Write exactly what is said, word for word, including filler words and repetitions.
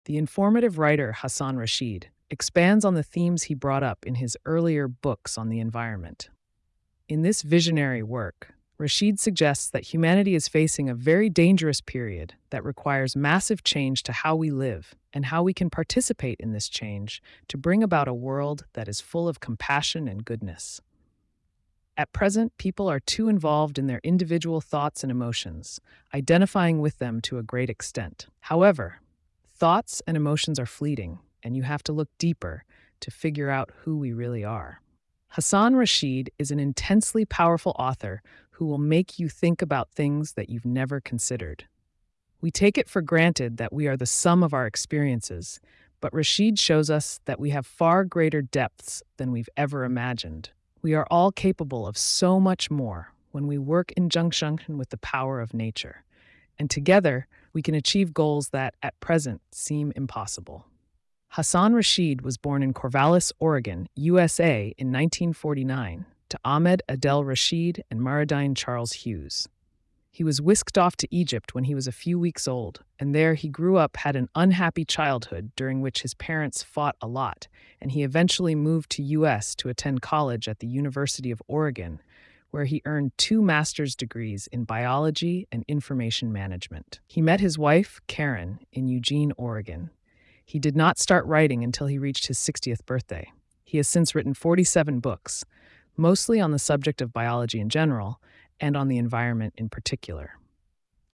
The informative writer Hassan Rashid expands on the themes he brought up in his earlier books on the environment. In this visionary work, Rashid suggests that humanity is facing a very dangerous period that requires massive change to how we live and how we can participate in this change to bring about a world that is full of compassion and goodness. At present, people are too involved in their individual thoughts and emotions, identifying with them to a great extent. However, thoughts and emotions are fleeting, and you have to look deeper to figure out who we really are. Hassan Rashid is an intensely powerful author who will make you think about things that you've never considered. We take it for granted that we are the sum of our experiences, but Rashid shows us that we have far greater depths than we've ever imagined. We are all capable of so much more when we work in conjunction with the power of nature, and together we can achieve goals that, at present, seem impossible. Hassan Rashid was born in Corvallis, Oregon, U S A in nineteen forty-nine to Ahmed Adel Rashid and Maradine Charles Hughes. He was whisked off to Egypt when he was a few weeks old, and there he grew up, had an unhappy childhood during which his parents fought a lot, and he eventually moved to U S to attend college at the University of Oregon, where he earned two master's degrees in biology and information management. He met his wife, Karen, in Eugene, Oregon. He did not start writing until he reached his sixtieth birthday. He has since written forty-seven books, mostly on the subject of biology in general and on the environment in particular.